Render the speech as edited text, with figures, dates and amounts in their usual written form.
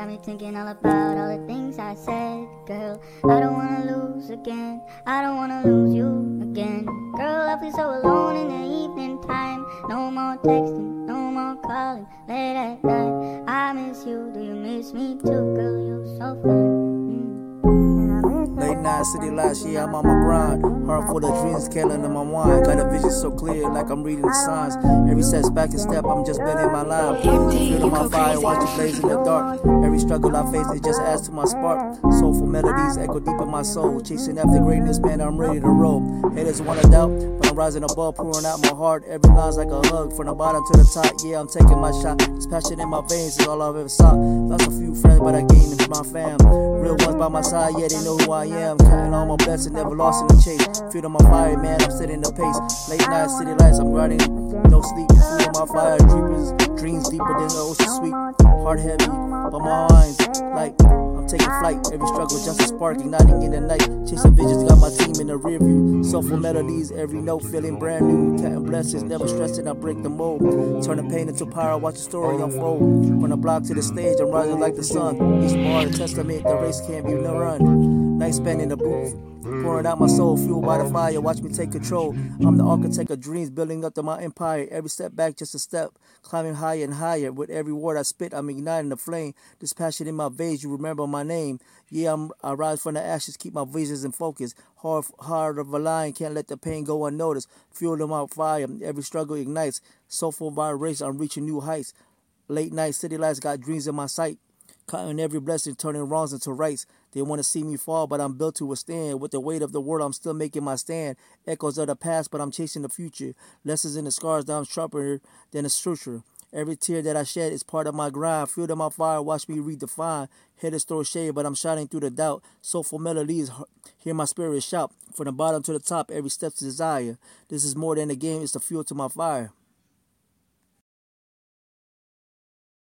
got me thinking all about all the things I said. Girl, I don't wanna lose again. I don't wanna lose you again. Girl, I feel so alone in the evening time. No more texting, no more calling late at night. I miss you, do you miss me too? Girl, you're so fine. Late night city lights, yeah, I'm on my grind. Heart full of dreams, killing in my wine. Got a vision so clear, like I'm reading the signs. Every setback and step, I'm just bending my line. Feeling my fire, watch it blaze in the dark. Every struggle I face, it just adds to my spark. Soulful melodies echo deep in my soul. Chasing after greatness, man, I'm ready to roll. Haters wanna doubt, but I'm rising above, pouring out my heart. Every line's like a hug, from the bottom to the top. Yeah, I'm taking my shot. This passion in my veins is all I've ever sought. Lost a few friends, but I gained my fam. Real ones by my side, yeah, they know who I am. Counting all my blessings, never lost in the chase. Feeling my fire, man, I'm setting the pace. Late night city lights, I'm grinding, no sleep. Feeling my fire, dreams deeper than the ocean sweet. Heart heavy, but my mind's like I'm taking flight. Every struggle just a spark, igniting in the night. Chasing visions, got my team in the rear view. Soulful melodies, every note feeling brand new. Counting blessings, never stressing, I break the mold. Turning pain into power, watch the story unfold. From the block to the stage, I'm rising like the sun. Each bar a testament, the race can't be no run. Night spent in the booth, pouring out my soul, fueled by the fire, watch me take control. I'm the architect of dreams, building up to my empire. Every step back, just a step, climbing higher and higher. With every word I spit, I'm igniting the flame. This passion in my veins, you remember my name. Yeah, I rise from the ashes, keep my visions in focus. Heart of a lion, can't let the pain go unnoticed. Fueled in my fire, every struggle ignites. Soulful vibration, I'm reaching new heights. Late night city lights got dreams in my sight. Counting every blessing, turning wrongs into rights. They want to see me fall, but I'm built to withstand. With the weight of the world, I'm still making my stand. Echoes of the past, but I'm chasing the future. Lessons in the scars that I'm sharper than a suture. Every tear that I shed is part of my grind. Fueled in my fire, watch me redefine. Haters throw shade, but I'm shining through the doubt. Soulful melodies, hear my spirit shout. From the bottom to the top, every step's desire. This is more than a game, it's the fuel to my fire.